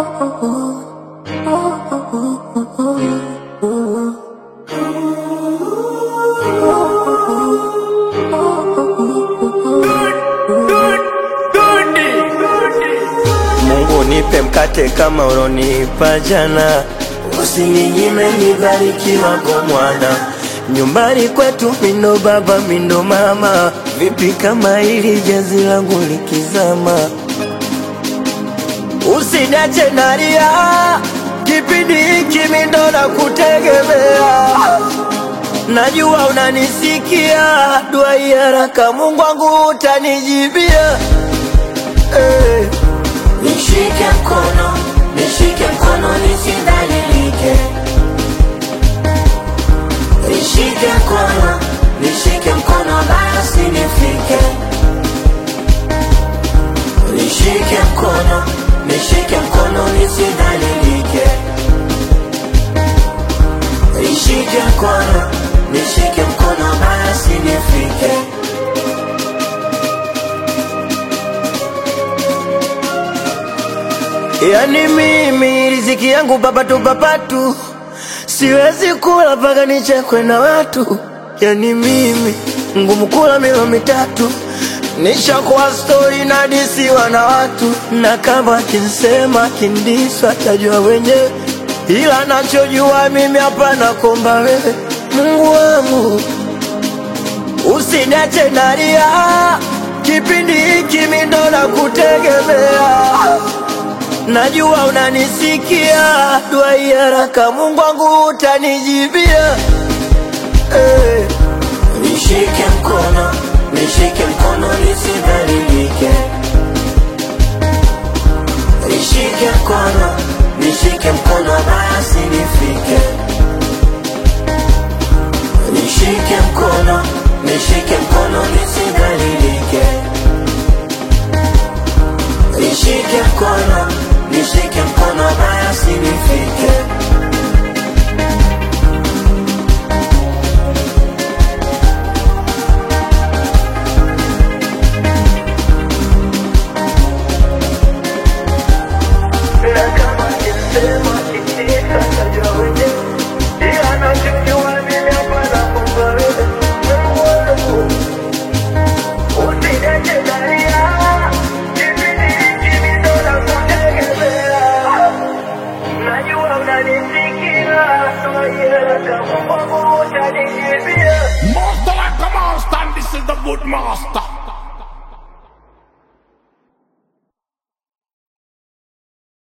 Mungu nipe mkate kama ulonipa jana, usininyime nibarikiwa kwa mwana. Nyumbani kwetu mindo baba mindo mama, vipi kama hili jazi langu likizama? Usiniache nalia, kipindi hiki mindo na kutegemea. Najua unanisikia, dua haraka Mungu wangu utanijibia. Nishike mkono nisidhalilike. Nishike mkono basi nifike. Nishike mkono nisidhalilike. Nishike mkono basi nifike. Yani mimi riziki yangu papatu, siwezi kula paka nichekwe na watu. Yani mimi ngumu kula milo mitatu, nishakuwa story na disiwa na watu. Na kama kinsema kindiswa tajua wenyewe, ila nachojua mimi hapana komba wewe. Mungu wangu usiniache nalia, kipindi hiki mindo na kutegemea. Najua unanisikia, dua haraka Mungu wangu utanijibia. Nishike mkono nisidhalilike. Nishike mkono basi nifike. Nishike mkono nisidhalilike. Nishike mkono basi nifike.